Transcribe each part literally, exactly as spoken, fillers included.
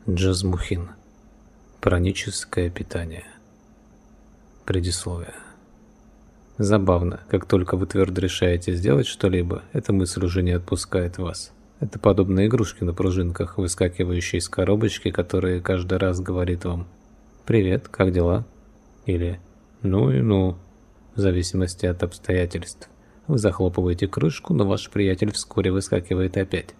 Джазмухин. Праническое питание. Предисловие. Забавно, как только вы твердо решаете сделать что-либо, эта мысль уже не отпускает вас. Это подобно игрушке на пружинках, выскакивающей из коробочки, которая каждый раз говорит вам «Привет, как дела?» или «Ну и ну», в зависимости от обстоятельств. Вы захлопываете крышку, но ваш приятель вскоре выскакивает опять.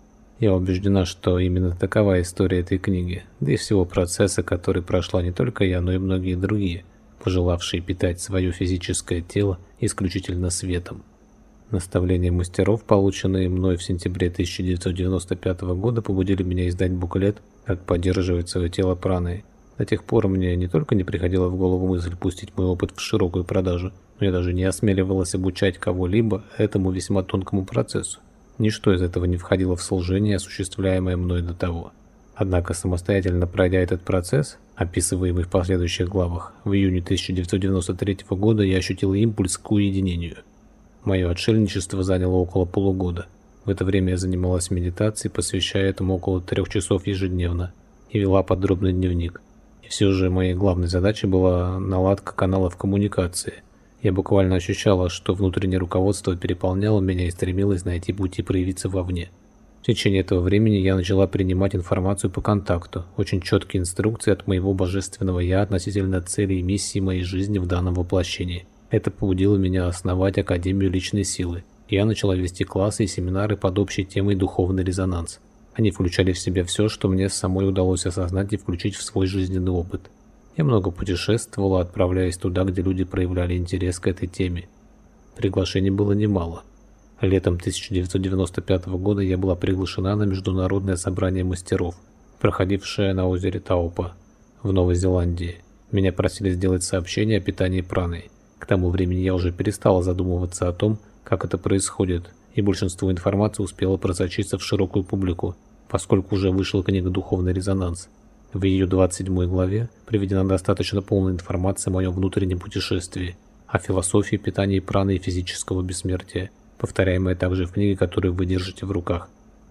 Я убеждена, что именно такова история этой книги, да и всего процесса, который прошла не только я, но и многие другие, пожелавшие питать свое физическое тело исключительно светом. Наставления мастеров, полученные мной в сентябре тысяча девятьсот девяносто пятого года, побудили меня издать буклет «Как поддерживать свое тело праной». До тех пор мне не только не приходила в голову мысль пустить мой опыт в широкую продажу, но я даже не осмеливалась обучать кого-либо этому весьма тонкому процессу. Ничто из этого не входило в служение, осуществляемое мной до того. Однако, самостоятельно пройдя этот процесс, описываемый в последующих главах, в июне тысяча девятьсот девяносто третьего года я ощутил импульс к уединению. Мое отшельничество заняло около полугода. В это время я занималась медитацией, посвящая этому около трех часов ежедневно, и вела подробный дневник. И все же моей главной задачей была наладка каналов коммуникации. Я буквально ощущала, что внутреннее руководство переполняло меня и стремилось найти пути проявиться вовне. В течение этого времени я начала принимать информацию по контакту, очень четкие инструкции от моего божественного «Я» относительно целей и миссии моей жизни в данном воплощении. Это побудило меня основать Академию личной силы. Я начала вести классы и семинары под общей темой «Духовный резонанс». Они включали в себя все, что мне самой удалось осознать и включить в свой жизненный опыт. Я много путешествовала, отправляясь туда, где люди проявляли интерес к этой теме. Приглашений было немало. Летом тысяча девятьсот девяносто пятого года я была приглашена на международное собрание мастеров, проходившее на озере Таупа в Новой Зеландии. Меня просили сделать сообщение о питании праной. К тому времени я уже перестала задумываться о том, как это происходит, и большинство информации успело просочиться в широкую публику, поскольку уже вышла книга «Духовный резонанс». В ее двадцать седьмой главе приведена достаточно полная информация о моем внутреннем путешествии, о философии питания праны и физического бессмертия, повторяемая также в книге, которую вы держите в руках.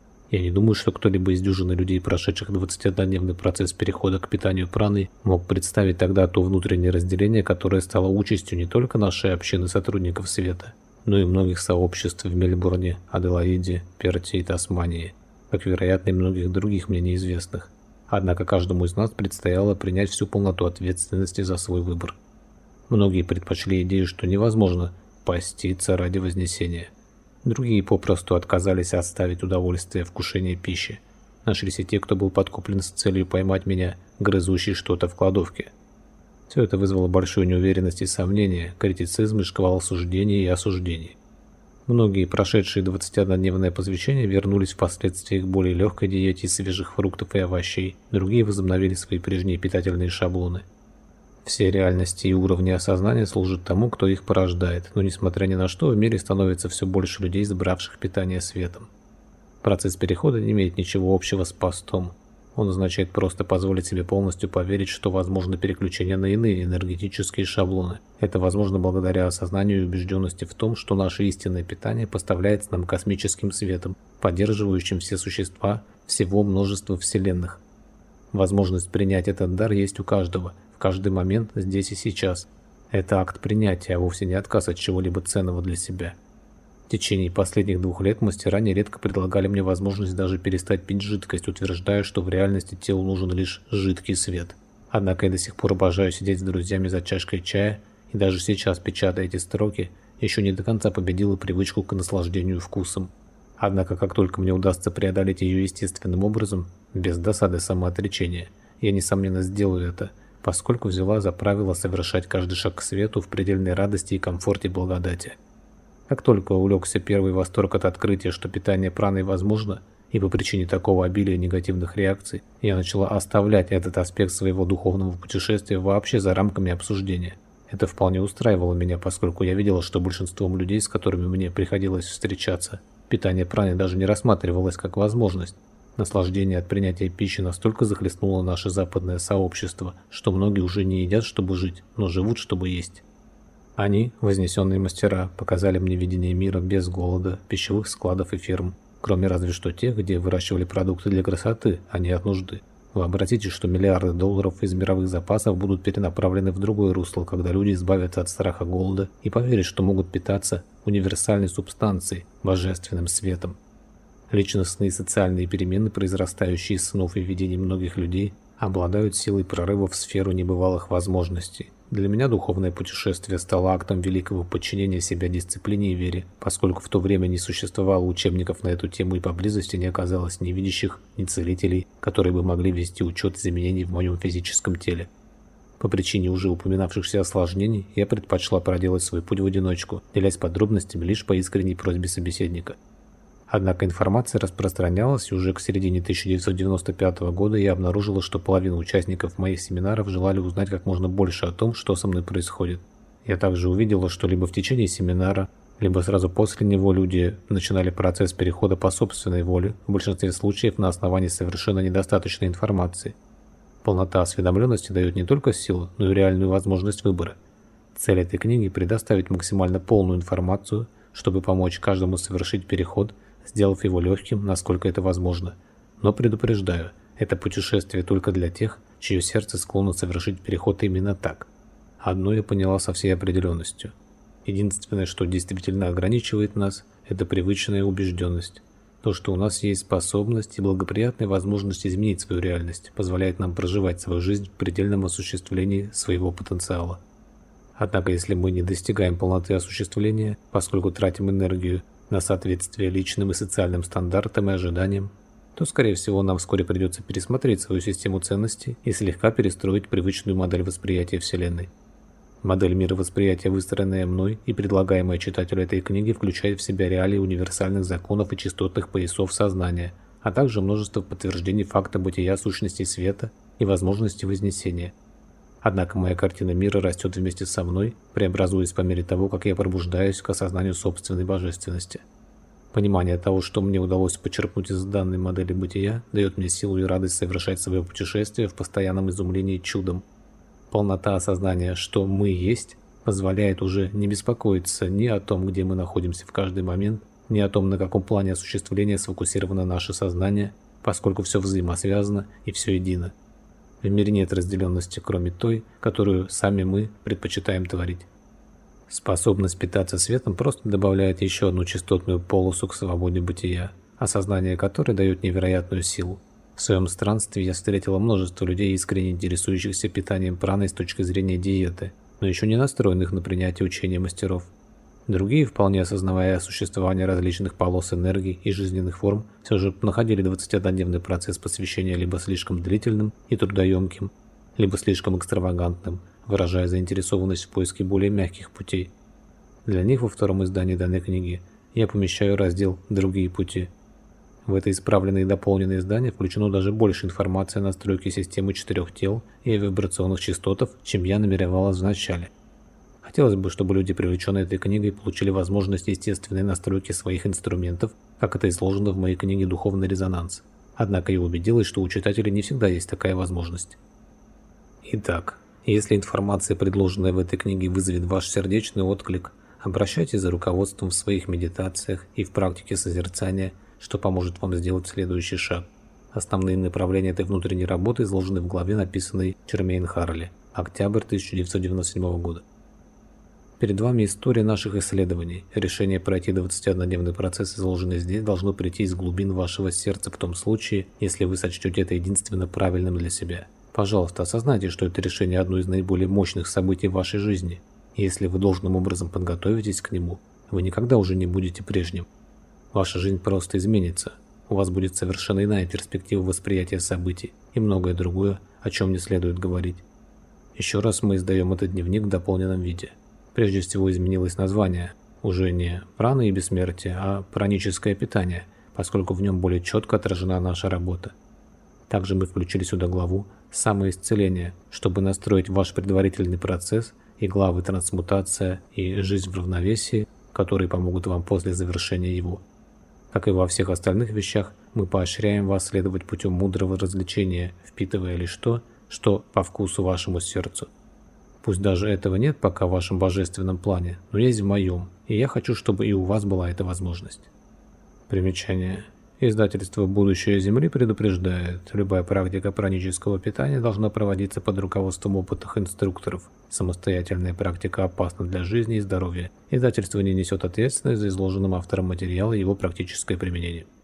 Я не думаю, что кто-либо из дюжины людей, прошедших двадцатидневный процесс перехода к питанию праной, мог представить тогда то внутреннее разделение, которое стало участью не только нашей общины сотрудников света, но и многих сообществ в Мельбурне, Аделаиде, Перте и Тасмании, как, вероятно, и многих других мне неизвестных. Однако каждому из нас предстояло принять всю полноту ответственности за свой выбор. Многие предпочли идею, что невозможно поститься ради вознесения. Другие попросту отказались оставить удовольствие вкушения пищи. Нашлись и те, кто был подкуплен с целью поймать меня, грызущий что-то в кладовке. Все это вызвало большую неуверенность и сомнения, критицизм и шквал суждений и осуждений. Многие, прошедшие двадцатидневное посвящение, вернулись впоследствии к более легкой диете из свежих фруктов и овощей, другие возобновили свои прежние питательные шаблоны. Все реальности и уровни осознания служат тому, кто их порождает, но несмотря ни на что, в мире становится все больше людей, избравших питание светом. Процесс перехода не имеет ничего общего с постом. Он означает просто позволить себе полностью поверить, что возможно переключение на иные энергетические шаблоны. Это возможно благодаря осознанию и убежденности в том, что наше истинное питание поставляется нам космическим светом, поддерживающим все существа всего множества вселенных. Возможность принять этот дар есть у каждого, в каждый момент, здесь и сейчас. Это акт принятия, а вовсе не отказ от чего-либо ценного для себя. В течение последних двух лет мастера нередко предлагали мне возможность даже перестать пить жидкость, утверждая, что в реальности телу нужен лишь жидкий свет. Однако я до сих пор обожаю сидеть с друзьями за чашкой чая, и даже сейчас, печатая эти строки, еще не до конца победила привычку к наслаждению вкусом. Однако, как только мне удастся преодолеть ее естественным образом, без досады самоотречения, я, несомненно, сделаю это, поскольку взяла за правило совершать каждый шаг к свету в предельной радости и комфорте благодати. Как только улегся первый восторг от открытия, что питание праной возможно, и по причине такого обилия негативных реакций, я начала оставлять этот аспект своего духовного путешествия вообще за рамками обсуждения. Это вполне устраивало меня, поскольку я видела, что большинством людей, с которыми мне приходилось встречаться, питание праной даже не рассматривалось как возможность. Наслаждение от принятия пищи настолько захлестнуло наше западное сообщество, что многие уже не едят, чтобы жить, но живут, чтобы есть. Они, вознесенные мастера, показали мне видение мира без голода, пищевых складов и ферм, кроме разве что тех, где выращивали продукты для красоты, а не от нужды. Вообразите, что миллиарды долларов из мировых запасов будут перенаправлены в другое русло, когда люди избавятся от страха голода и поверят, что могут питаться универсальной субстанцией, божественным светом. Личностные и социальные перемены, произрастающие из снов и видений многих людей, обладают силой прорыва в сферу небывалых возможностей. Для меня духовное путешествие стало актом великого подчинения себя дисциплине и вере, поскольку в то время не существовало учебников на эту тему и поблизости не оказалось ни видящих, ни целителей, которые бы могли вести учет изменений в моем физическом теле. По причине уже упоминавшихся осложнений, я предпочла проделать свой путь в одиночку, делясь подробностями лишь по искренней просьбе собеседника. Однако информация распространялась, и уже к середине тысяча девятьсот девяносто пятого года я обнаружила, что половина участников моих семинаров желали узнать как можно больше о том, что со мной происходит. Я также увидела, что либо в течение семинара, либо сразу после него люди начинали процесс перехода по собственной воле, в большинстве случаев на основании совершенно недостаточной информации. Полнота осведомленности дает не только силу, но и реальную возможность выбора. Цель этой книги – предоставить максимально полную информацию, чтобы помочь каждому совершить переход, сделав его легким, насколько это возможно. Но предупреждаю, это путешествие только для тех, чье сердце склонно совершить переход именно так. Одно я поняла со всей определенностью. Единственное, что действительно ограничивает нас, это привычная убежденность. То, что у нас есть способность и благоприятная возможность изменить свою реальность, позволяет нам проживать свою жизнь в предельном осуществлении своего потенциала. Однако, если мы не достигаем полноты осуществления, поскольку тратим энергию на соответствие личным и социальным стандартам и ожиданиям, то, скорее всего, нам вскоре придется пересмотреть свою систему ценностей и слегка перестроить привычную модель восприятия Вселенной. Модель мировосприятия, выстроенная мной и предлагаемая читателю этой книги, включает в себя реалии универсальных законов и частотных поясов сознания, а также множество подтверждений факта бытия сущностей света и возможности вознесения. Однако моя картина мира растет вместе со мной, преобразуясь по мере того, как я пробуждаюсь к осознанию собственной божественности. Понимание того, что мне удалось почерпнуть из данной модели бытия, дает мне силу и радость совершать свое путешествие в постоянном изумлении чудом. Полнота осознания, что мы есть, позволяет уже не беспокоиться ни о том, где мы находимся в каждый момент, ни о том, на каком плане осуществления сфокусировано наше сознание, поскольку все взаимосвязано и все едино. В мире нет разделенности, кроме той, которую сами мы предпочитаем творить. Способность питаться светом просто добавляет еще одну частотную полосу к свободе бытия, осознание которой дает невероятную силу. В своем странстве я встретила множество людей, искренне интересующихся питанием праной с точки зрения диеты, но еще не настроенных на принятие учения мастеров. Другие, вполне осознавая существование различных полос энергии и жизненных форм, все же находили двадцатиоднодневный процесс посвящения либо слишком длительным и трудоемким, либо слишком экстравагантным, выражая заинтересованность в поиске более мягких путей. Для них во втором издании данной книги я помещаю раздел «Другие пути». В это исправленное и дополненное издание включено даже больше информации о настройке системы четырех тел и о вибрационных частотах, чем я намеревалась в начале. Хотелось бы, чтобы люди, привлеченные этой книгой, получили возможность естественной настройки своих инструментов, как это изложено в моей книге «Духовный резонанс». Однако я убедилась, что у читателей не всегда есть такая возможность. Итак, если информация, предложенная в этой книге, вызовет ваш сердечный отклик, обращайтесь за руководством в своих медитациях и в практике созерцания, что поможет вам сделать следующий шаг. Основные направления этой внутренней работы изложены в главе, написанной Чермейн Харли, октябрь тысяча девятьсот девяносто седьмого года. Перед вами история наших исследований. Решение пройти двадцатиоднодневный процесс, изложенный здесь, должно прийти из глубин вашего сердца в том случае, если вы сочтете это единственно правильным для себя. Пожалуйста, осознайте, что это решение одно из наиболее мощных событий в вашей жизни. И если вы должным образом подготовитесь к нему, вы никогда уже не будете прежним. Ваша жизнь просто изменится. У вас будет совершенно иная перспектива восприятия событий и многое другое, о чем не следует говорить. Еще раз мы издаем этот дневник в дополненном виде. Прежде всего изменилось название, уже не «Прана и бессмертие», а «Праническое питание», поскольку в нем более четко отражена наша работа. Также мы включили сюда главу «Самоисцеление», чтобы настроить ваш предварительный процесс и главы «Трансмутация» и «Жизнь в равновесии», которые помогут вам после завершения его. Как и во всех остальных вещах, мы поощряем вас следовать путем мудрого развлечения, впитывая лишь то, что по вкусу вашему сердцу. Пусть даже этого нет пока в вашем божественном плане, но есть в моем, и я хочу, чтобы и у вас была эта возможность. Примечание. Издательство «Будущее Земли» предупреждает, любая практика пранического питания должна проводиться под руководством опытных инструкторов. Самостоятельная практика опасна для жизни и здоровья. Издательство не несет ответственность за изложенным автором материала и его практическое применение.